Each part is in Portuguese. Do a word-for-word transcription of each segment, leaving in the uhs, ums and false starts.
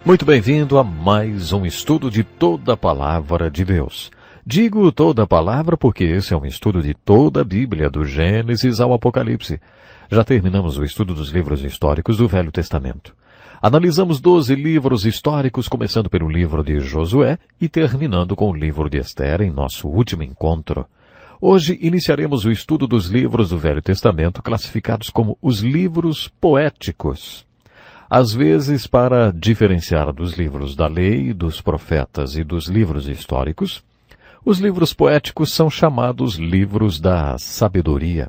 Muito bem-vindo a mais um estudo de toda a Palavra de Deus. Digo toda a palavra porque esse é um estudo de toda a Bíblia, do Gênesis ao Apocalipse. Já terminamos o estudo dos livros históricos do Velho Testamento. Analisamos doze livros históricos, começando pelo livro de Josué e terminando com o livro de Esther em nosso último encontro. Hoje iniciaremos o estudo dos livros do Velho Testamento classificados como os livros poéticos. Às vezes, para diferenciar dos livros da lei, dos profetas e dos livros históricos, os livros poéticos são chamados livros da sabedoria.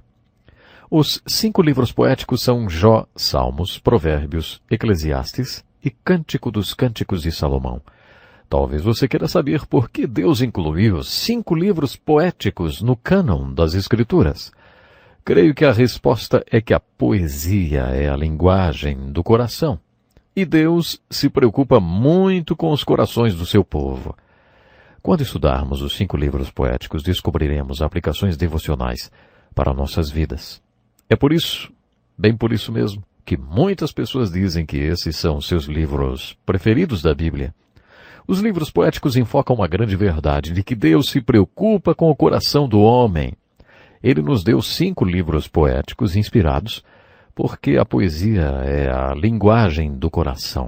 Os cinco livros poéticos são Jó, Salmos, Provérbios, Eclesiastes e Cântico dos Cânticos de Salomão. Talvez você queira saber por que Deus incluiu cinco livros poéticos no cânon das Escrituras. Creio que a resposta é que a poesia é a linguagem do coração. E Deus se preocupa muito com os corações do seu povo. Quando estudarmos os cinco livros poéticos, descobriremos aplicações devocionais para nossas vidas. É por isso, bem por isso mesmo, que muitas pessoas dizem que esses são seus livros preferidos da Bíblia. Os livros poéticos enfocam uma grande verdade de que Deus se preocupa com o coração do homem. Ele nos deu cinco livros poéticos inspirados, porque a poesia é a linguagem do coração.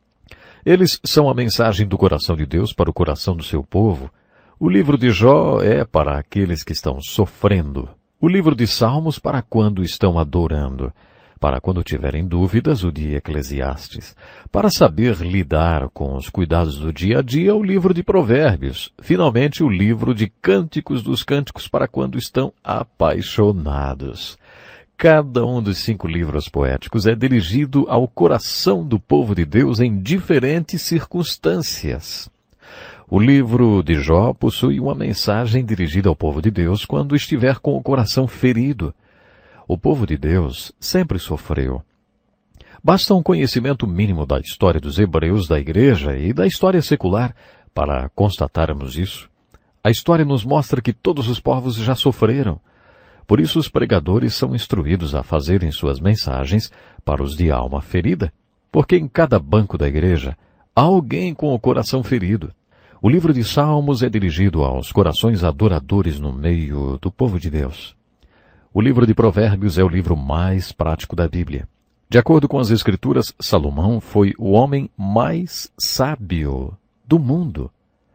Eles são a mensagem do coração de Deus para o coração do seu povo. O livro de Jó é para aqueles que estão sofrendo. O livro de Salmos para quando estão adorando. Para quando tiverem dúvidas, o de Eclesiastes. Para saber lidar com os cuidados do dia a dia, o livro de Provérbios. Finalmente, o livro de Cânticos dos Cânticos para quando estão apaixonados. Cada um dos cinco livros poéticos é dirigido ao coração do povo de Deus em diferentes circunstâncias. O livro de Jó possui uma mensagem dirigida ao povo de Deus quando estiver com o coração ferido. O povo de Deus sempre sofreu. Basta um conhecimento mínimo da história dos hebreus da igreja e da história secular para constatarmos isso. A história nos mostra que todos os povos já sofreram. Por isso os pregadores são instruídos a fazerem suas mensagens para os de alma ferida, porque em cada banco da igreja há alguém com o coração ferido. O livro de Salmos é dirigido aos corações adoradores no meio do povo de Deus. O livro de Provérbios é o livro mais prático da Bíblia. De acordo com as Escrituras, Salomão foi o homem mais sábio do mundo.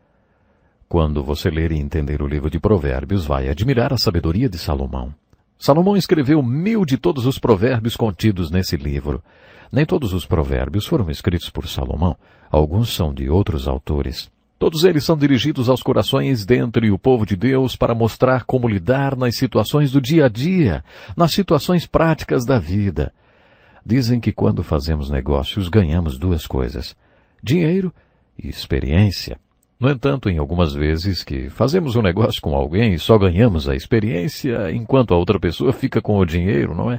Quando você ler e entender o livro de Provérbios, vai admirar a sabedoria de Salomão. Salomão escreveu mil de todos os provérbios contidos nesse livro. Nem todos os provérbios foram escritos por Salomão. Alguns são de outros autores. Todos eles são dirigidos aos corações dentre o povo de Deus para mostrar como lidar nas situações do dia a dia, nas situações práticas da vida. Dizem que quando fazemos negócios ganhamos duas coisas: dinheiro e experiência. No entanto, em algumas vezes que fazemos um negócio com alguém e só ganhamos a experiência, enquanto a outra pessoa fica com o dinheiro, não é?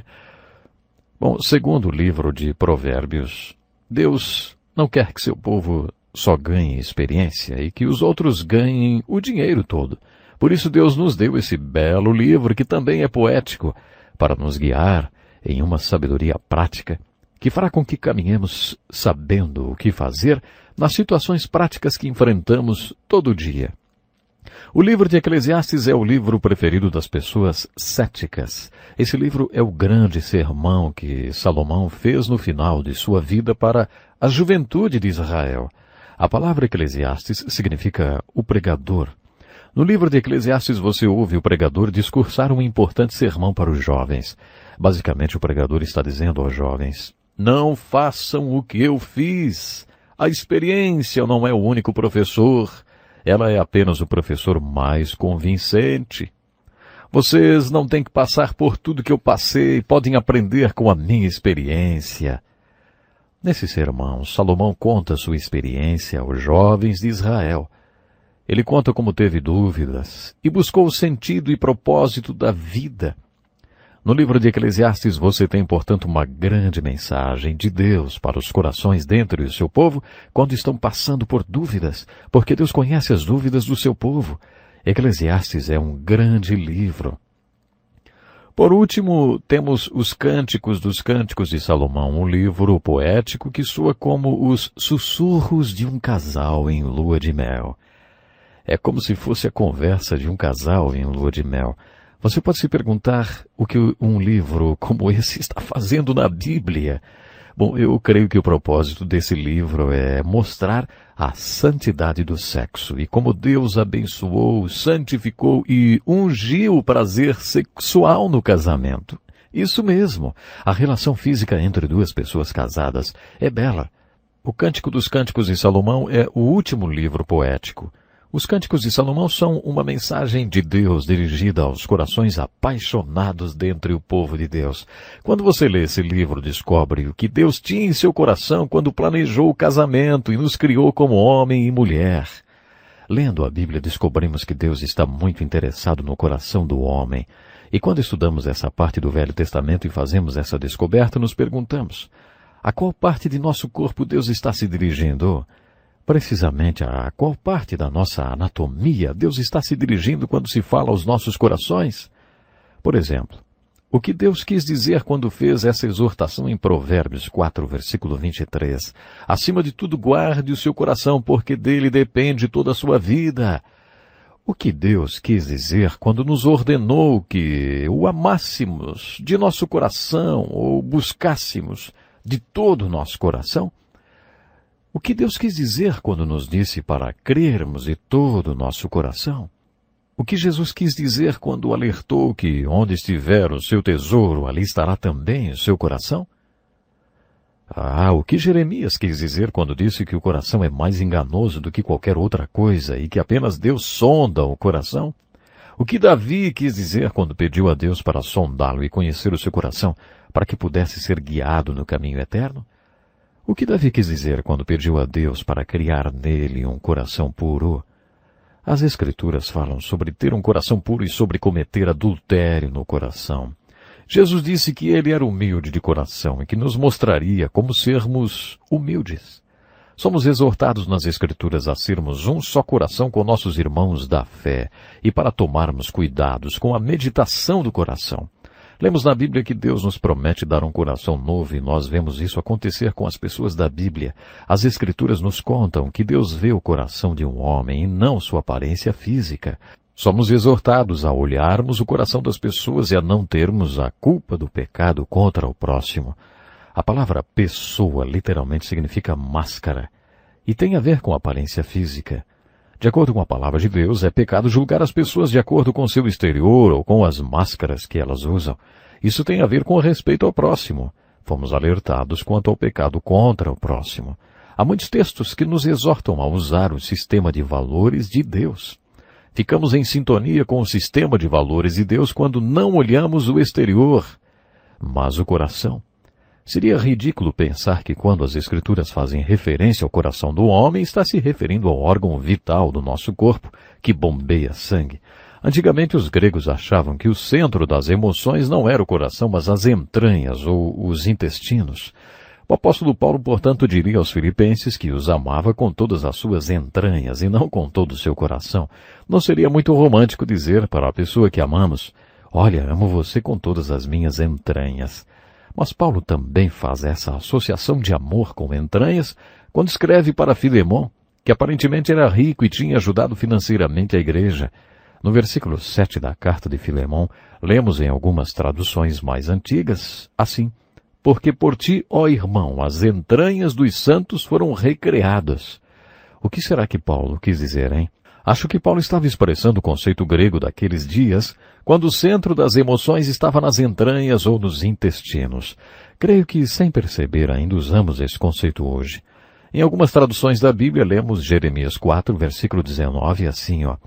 Bom, segundo o livro de Provérbios, Deus não quer que seu povo só ganhe experiência e que os outros ganhem o dinheiro todo. Por isso Deus nos deu esse belo livro, que também é poético, para nos guiar em uma sabedoria prática, que fará com que caminhemos sabendo o que fazer nas situações práticas que enfrentamos todo dia. O livro de Eclesiastes é o livro preferido das pessoas céticas. Esse livro é o grande sermão que Salomão fez no final de sua vida para a juventude de Israel. A palavra Eclesiastes significa o pregador. No livro de Eclesiastes você ouve o pregador discursar um importante sermão para os jovens. Basicamente o pregador está dizendo aos jovens: não façam o que eu fiz. A experiência não é o único professor. Ela é apenas o professor mais convincente. Vocês não têm que passar por tudo que eu passei, podem aprender com a minha experiência. Nesse sermão, Salomão conta sua experiência aos jovens de Israel. Ele conta como teve dúvidas e buscou o sentido e propósito da vida. No livro de Eclesiastes você tem, portanto, uma grande mensagem de Deus para os corações dentre o seu povo quando estão passando por dúvidas, porque Deus conhece as dúvidas do seu povo. Eclesiastes é um grande livro. Por último, temos os Cânticos dos Cânticos de Salomão, um livro poético que soa como os sussurros de um casal em lua de mel. É como se fosse a conversa de um casal em lua de mel. Você pode se perguntar o que um livro como esse está fazendo na Bíblia. Bom, eu creio que o propósito desse livro é mostrar a santidade do sexo e como Deus abençoou, santificou e ungiu o prazer sexual no casamento. Isso mesmo, a relação física entre duas pessoas casadas é bela. O Cântico dos Cânticos de Salomão é o último livro poético. Os Cânticos de Salomão são uma mensagem de Deus dirigida aos corações apaixonados dentre o povo de Deus. Quando você lê esse livro, descobre o que Deus tinha em seu coração quando planejou o casamento e nos criou como homem e mulher. Lendo a Bíblia, descobrimos que Deus está muito interessado no coração do homem. E quando estudamos essa parte do Velho Testamento e fazemos essa descoberta, nos perguntamos: a qual parte de nosso corpo Deus está se dirigindo? Precisamente a qual parte da nossa anatomia Deus está se dirigindo quando se fala aos nossos corações? Por exemplo, o que Deus quis dizer quando fez essa exortação em Provérbios quatro, versículo vinte e três? Acima de tudo, guarde o seu coração, porque dele depende toda a sua vida. O que Deus quis dizer quando nos ordenou que o amássemos de nosso coração ou buscássemos de todo o nosso coração? O que Deus quis dizer quando nos disse para crermos de todo o nosso coração? O que Jesus quis dizer quando alertou que onde estiver o seu tesouro, ali estará também o seu coração? Ah, o que Jeremias quis dizer quando disse que o coração é mais enganoso do que qualquer outra coisa e que apenas Deus sonda o coração? O que Davi quis dizer quando pediu a Deus para sondá-lo e conhecer o seu coração, para que pudesse ser guiado no caminho eterno? O que Davi quis dizer quando pediu a Deus para criar nele um coração puro? As Escrituras falam sobre ter um coração puro e sobre cometer adultério no coração. Jesus disse que ele era humilde de coração e que nos mostraria como sermos humildes. Somos exortados nas Escrituras a sermos um só coração com nossos irmãos da fé e para tomarmos cuidados com a meditação do coração. Lemos na Bíblia que Deus nos promete dar um coração novo e nós vemos isso acontecer com as pessoas da Bíblia. As Escrituras nos contam que Deus vê o coração de um homem e não sua aparência física. Somos exortados a olharmos o coração das pessoas e a não termos a culpa do pecado contra o próximo. A palavra pessoa literalmente significa máscara e tem a ver com a aparência física. De acordo com a palavra de Deus, é pecado julgar as pessoas de acordo com seu exterior ou com as máscaras que elas usam. Isso tem a ver com o respeito ao próximo. Fomos alertados quanto ao pecado contra o próximo. Há muitos textos que nos exortam a usar o sistema de valores de Deus. Ficamos em sintonia com o sistema de valores de Deus quando não olhamos o exterior, mas o coração. Seria ridículo pensar que quando as Escrituras fazem referência ao coração do homem, está se referindo ao órgão vital do nosso corpo, que bombeia sangue. Antigamente os gregos achavam que o centro das emoções não era o coração, mas as entranhas ou os intestinos. O apóstolo Paulo, portanto, diria aos filipenses que os amava com todas as suas entranhas e não com todo o seu coração. Não seria muito romântico dizer para a pessoa que amamos: olha, amo você com todas as minhas entranhas. Mas Paulo também faz essa associação de amor com entranhas quando escreve para Filemão, que aparentemente era rico e tinha ajudado financeiramente a igreja. No versículo sete da carta de Filemão, lemos em algumas traduções mais antigas, assim: porque por ti, ó irmão, as entranhas dos santos foram recriadas. O que será que Paulo quis dizer, hein? Acho que Paulo estava expressando o conceito grego daqueles dias, quando o centro das emoções estava nas entranhas ou nos intestinos. Creio que, sem perceber, ainda usamos esse conceito hoje. Em algumas traduções da Bíblia, lemos Jeremias quatro, versículo dezenove, assim, ó: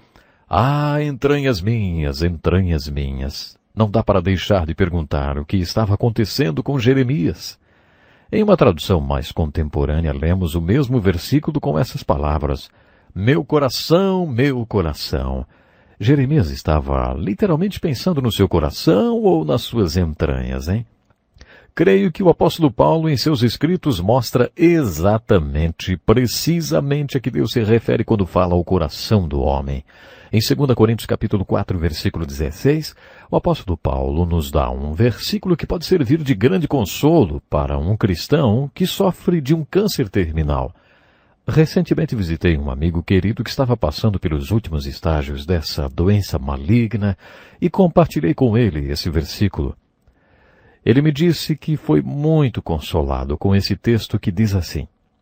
ah, entranhas minhas, entranhas minhas. Não dá para deixar de perguntar o que estava acontecendo com Jeremias. Em uma tradução mais contemporânea, lemos o mesmo versículo com essas palavras: meu coração, meu coração. Jeremias estava literalmente pensando no seu coração ou nas suas entranhas, hein? Creio que o apóstolo Paulo, em seus escritos, mostra exatamente, precisamente a que Deus se refere quando fala ao coração do homem. Em dois Coríntios capítulo quatro, versículo dezesseis, o apóstolo Paulo nos dá um versículo que pode servir de grande consolo para um cristão que sofre de um câncer terminal. Recentemente visitei um amigo querido que estava passando pelos últimos estágios dessa doença maligna e compartilhei com ele esse versículo. Ele me disse que foi muito consolado com esse texto que diz assim: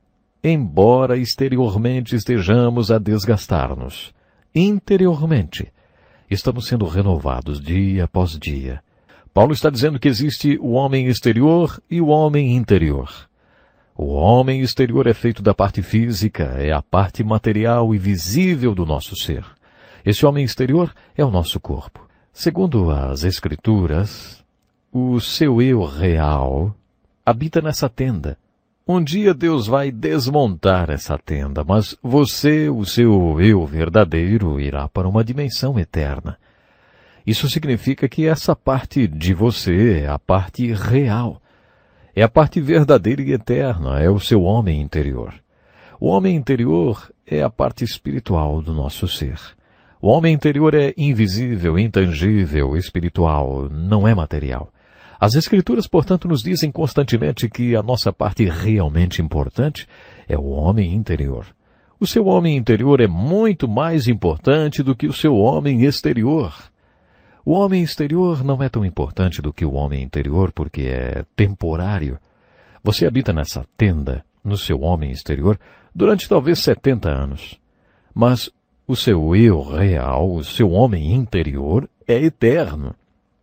embora exteriormente estejamos a desgastar-nos, interiormente estamos sendo renovados dia após dia. Paulo está dizendo que existe o homem exterior e o homem interior. O homem exterior é feito da parte física, é a parte material e visível do nosso ser. Esse homem exterior é o nosso corpo. Segundo as Escrituras, o seu eu real habita nessa tenda. Um dia Deus vai desmontar essa tenda, mas você, o seu eu verdadeiro, irá para uma dimensão eterna. Isso significa que essa parte de você é a parte real. É a parte verdadeira e eterna, é o seu homem interior. O homem interior é a parte espiritual do nosso ser. O homem interior é invisível, intangível, espiritual, não é material. As Escrituras, portanto, nos dizem constantemente que a nossa parte realmente importante é o homem interior. O seu homem interior é muito mais importante do que o seu homem exterior. O homem exterior não é tão importante do que o homem interior porque é temporário. Você habita nessa tenda, no seu homem exterior, durante talvez setenta anos. Mas o seu eu real, o seu homem interior, é eterno.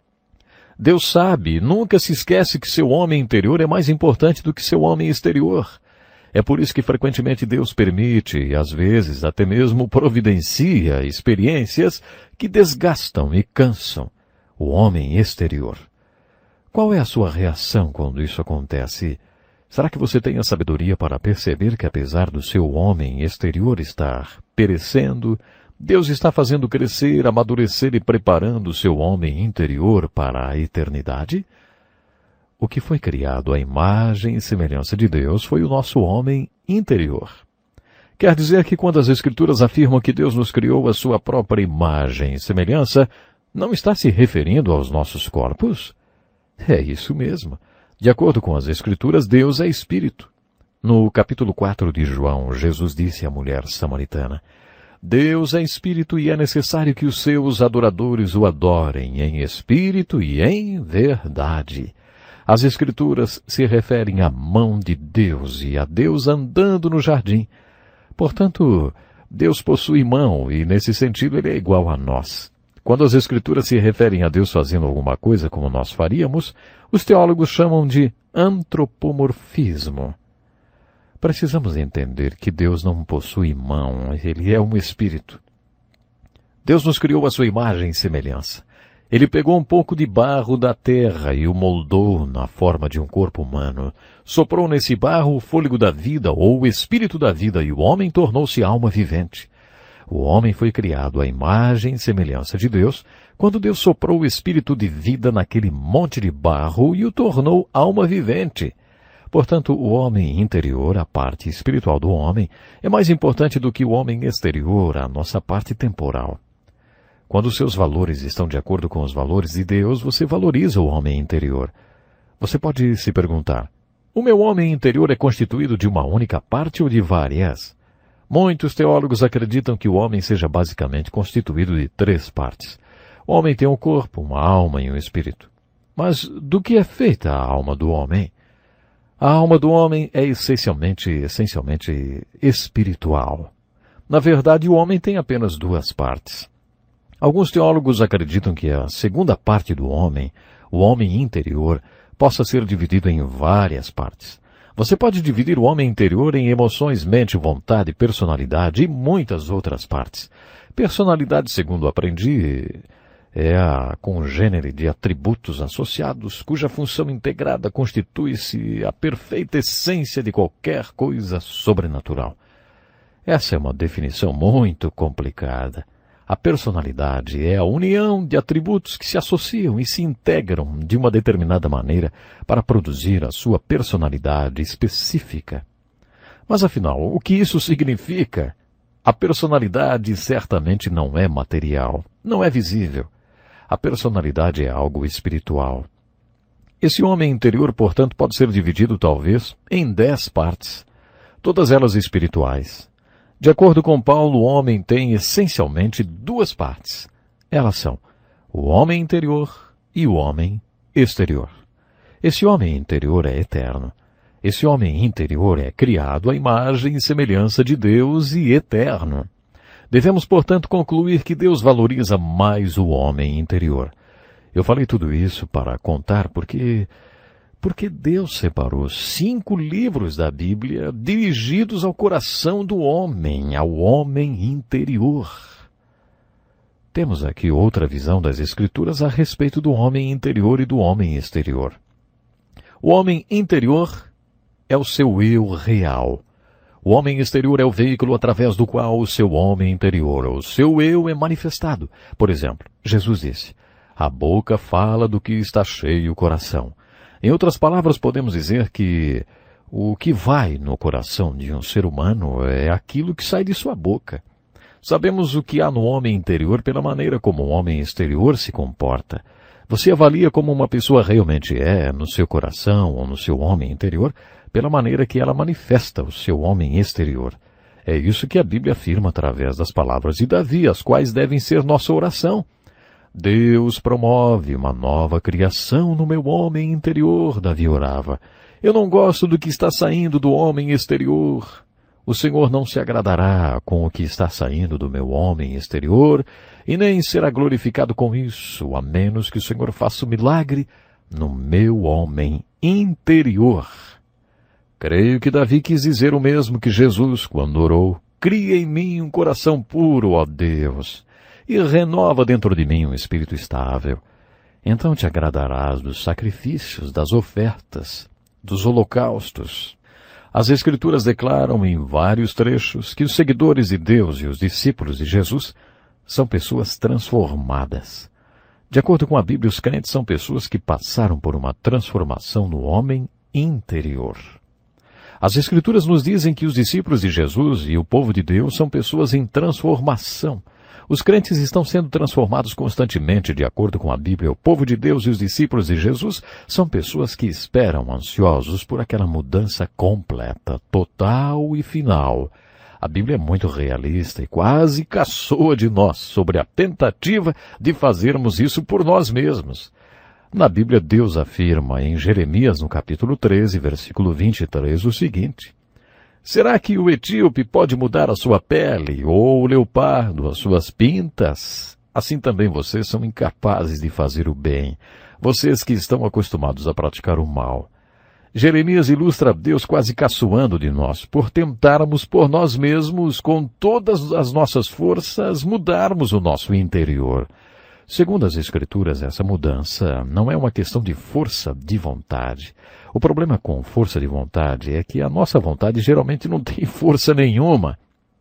Deus sabe, nunca se esquece que seu homem interior é mais importante do que seu homem exterior. É por isso que frequentemente Deus permite, e às vezes até mesmo providencia, experiências que desgastam e cansam o homem exterior. Qual é a sua reação quando isso acontece? Será que você tem a sabedoria para perceber que apesar do seu homem exterior estar perecendo, Deus está fazendo crescer, amadurecer e preparando o seu homem interior para a eternidade? O que foi criado à imagem e semelhança de Deus foi o nosso homem interior. Quer dizer que quando as Escrituras afirmam que Deus nos criou à sua própria imagem e semelhança, não está se referindo aos nossos corpos? É isso mesmo. De acordo com as Escrituras, Deus é Espírito. No capítulo quatro de João, Jesus disse à mulher samaritana: Deus é Espírito e é necessário que os seus adoradores o adorem em Espírito e em verdade. As Escrituras se referem à mão de Deus e a Deus andando no jardim. Portanto, Deus possui mão e, nesse sentido, ele é igual a nós. Quando as Escrituras se referem a Deus fazendo alguma coisa como nós faríamos, os teólogos chamam de antropomorfismo. Precisamos entender que Deus não possui mão, ele é um espírito. Deus nos criou à sua imagem e semelhança. Ele pegou um pouco de barro da terra e o moldou na forma de um corpo humano. Soprou nesse barro o fôlego da vida, ou o espírito da vida, e o homem tornou-se alma vivente. O homem foi criado à imagem e semelhança de Deus, quando Deus soprou o espírito de vida naquele monte de barro e o tornou alma vivente. Portanto, o homem interior, a parte espiritual do homem, é mais importante do que o homem exterior, a nossa parte temporal. Quando os seus valores estão de acordo com os valores de Deus, você valoriza o homem interior. Você pode se perguntar: o meu homem interior é constituído de uma única parte ou de várias? Muitos teólogos acreditam que o homem seja basicamente constituído de três partes. O homem tem um corpo, uma alma e um espírito. Mas do que é feita a alma do homem? A alma do homem é essencialmente, essencialmente espiritual. Na verdade, o homem tem apenas duas partes. Alguns teólogos acreditam que a segunda parte do homem, o homem interior, possa ser dividido em várias partes. Você pode dividir o homem interior em emoções, mente, vontade, personalidade e muitas outras partes. Personalidade, segundo aprendi, é a congênere de atributos associados, cuja função integrada constitui-se a perfeita essência de qualquer coisa sobrenatural. Essa é uma definição muito complicada. A personalidade é a união de atributos que se associam e se integram de uma determinada maneira para produzir a sua personalidade específica. Mas, afinal, o que isso significa? A personalidade certamente não é material, não é visível. A personalidade é algo espiritual. Esse homem interior, portanto, pode ser dividido, talvez, em dez partes, todas elas espirituais. De acordo com Paulo, o homem tem essencialmente duas partes. Elas são o homem interior e o homem exterior. Esse homem interior é eterno. Esse homem interior é criado à imagem e semelhança de Deus e eterno. Devemos, portanto, concluir que Deus valoriza mais o homem interior. Eu falei tudo isso para contar porque, porque Deus separou cinco livros da Bíblia dirigidos ao coração do homem, ao homem interior. Temos aqui outra visão das Escrituras a respeito do homem interior e do homem exterior. O homem interior é o seu eu real. O homem exterior é o veículo através do qual o seu homem interior, o seu eu, é manifestado. Por exemplo, Jesus disse, a boca fala do que está cheio o coração. Em outras palavras, podemos dizer que o que vai no coração de um ser humano é aquilo que sai de sua boca. Sabemos o que há no homem interior pela maneira como o homem exterior se comporta. Você avalia como uma pessoa realmente é no seu coração ou no seu homem interior pela maneira que ela manifesta o seu homem exterior. É isso que a Bíblia afirma através das palavras de Davi, as quais devem ser nossa oração. Deus promove uma nova criação no meu homem interior, Davi orava. Eu não gosto do que está saindo do homem exterior. O Senhor não se agradará com o que está saindo do meu homem exterior, e nem será glorificado com isso, a menos que o Senhor faça um milagre no meu homem interior. Creio que Davi quis dizer o mesmo que Jesus quando orou. Cria em mim um coração puro, ó Deus, e renova dentro de mim um espírito estável. Então te agradarás dos sacrifícios, das ofertas, dos holocaustos. As Escrituras declaram em vários trechos que os seguidores de Deus e os discípulos de Jesus são pessoas transformadas. De acordo com a Bíblia, os crentes são pessoas que passaram por uma transformação no homem interior. As Escrituras nos dizem que os discípulos de Jesus e o povo de Deus são pessoas em transformação. Os crentes estão sendo transformados constantemente, de acordo com a Bíblia. O povo de Deus e os discípulos de Jesus são pessoas que esperam, ansiosos por aquela mudança completa, total e final. A Bíblia é muito realista e quase caçoa de nós sobre a tentativa de fazermos isso por nós mesmos. Na Bíblia, Deus afirma em Jeremias, no capítulo treze, versículo vinte e três, o seguinte: será que o etíope pode mudar a sua pele, ou o leopardo as suas pintas? Assim também vocês são incapazes de fazer o bem, vocês que estão acostumados a praticar o mal. Jeremias ilustra Deus quase caçoando de nós, por tentarmos por nós mesmos, com todas as nossas forças, mudarmos o nosso interior. Segundo as Escrituras, essa mudança não é uma questão de força de vontade. O problema com força de vontade é que a nossa vontade geralmente não tem força nenhuma.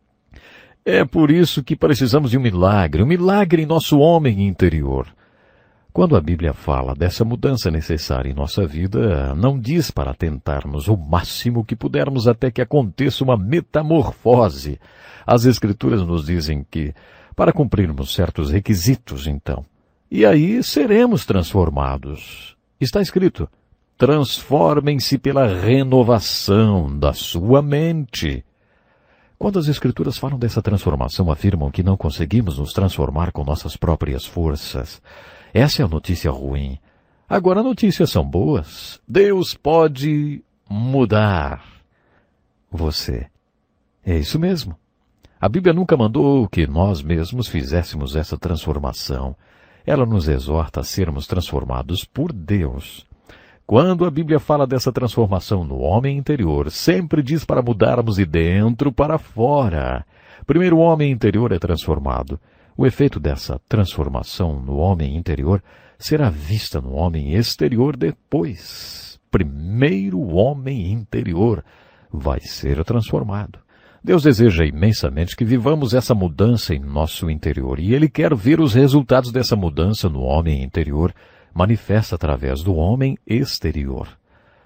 É por isso que precisamos de um milagre, um milagre em nosso homem interior. Quando a Bíblia fala dessa mudança necessária em nossa vida, não diz para tentarmos o máximo que pudermos até que aconteça uma metamorfose. As Escrituras nos dizem que para cumprirmos certos requisitos, então, e aí seremos transformados. Está escrito: transformem-se pela renovação da sua mente. Quando as Escrituras falam dessa transformação, afirmam que não conseguimos nos transformar com nossas próprias forças. Essa é a notícia ruim. Agora, notícias são boas. Deus pode mudar você. É isso mesmo. A Bíblia nunca mandou que nós mesmos fizéssemos essa transformação. Ela nos exorta a sermos transformados por Deus. Quando a Bíblia fala dessa transformação no homem interior, sempre diz para mudarmos de dentro para fora. Primeiro o homem interior é transformado. O efeito dessa transformação no homem interior será vista no homem exterior depois. Primeiro o homem interior vai ser transformado. Deus deseja imensamente que vivamos essa mudança em nosso interior, e Ele quer ver os resultados dessa mudança no homem interior manifesta através do homem exterior.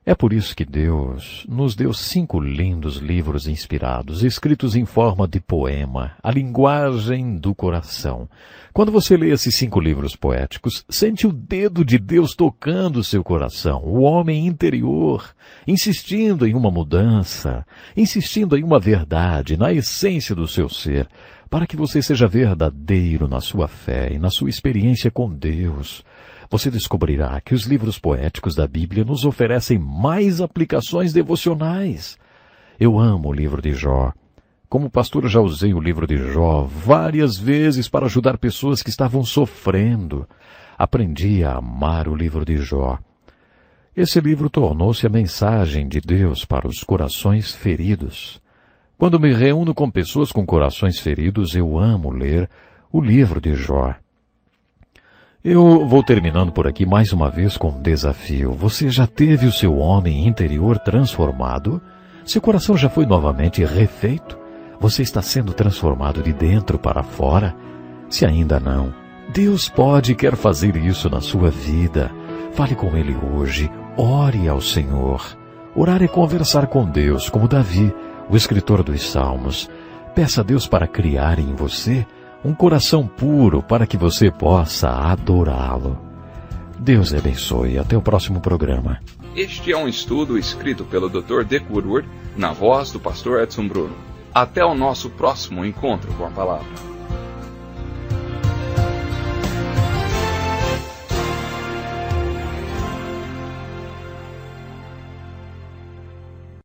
É por isso que Deus nos deu cinco lindos livros inspirados, escritos em forma de poema, a linguagem do coração. Quando você lê esses cinco livros poéticos, sente o dedo de Deus tocando o seu coração, o homem interior, insistindo em uma mudança, insistindo em uma verdade, na essência do seu ser, para que você seja verdadeiro na sua fé e na sua experiência com Deus. Você descobrirá que os livros poéticos da Bíblia nos oferecem mais aplicações devocionais. Eu amo o livro de Jó. Como pastor, já usei o livro de Jó várias vezes para ajudar pessoas que estavam sofrendo. Aprendi a amar o livro de Jó. Esse livro tornou-se a mensagem de Deus para os corações feridos. Quando me reúno com pessoas com corações feridos, eu amo ler o livro de Jó. Eu vou terminando por aqui mais uma vez com um desafio. Você já teve o seu homem interior transformado? Seu coração já foi novamente refeito? Você está sendo transformado de dentro para fora? Se ainda não, Deus pode e quer fazer isso na sua vida. Fale com Ele hoje, ore ao Senhor. Orar é conversar com Deus, como Davi, o escritor dos Salmos. Peça a Deus para criar em você um coração puro para que você possa adorá-lo. Deus abençoe. Até o próximo programa. Este é um estudo escrito pelo doutor Dick Woodward, na voz do pastor Edson Bruno. Até o nosso próximo encontro com a palavra.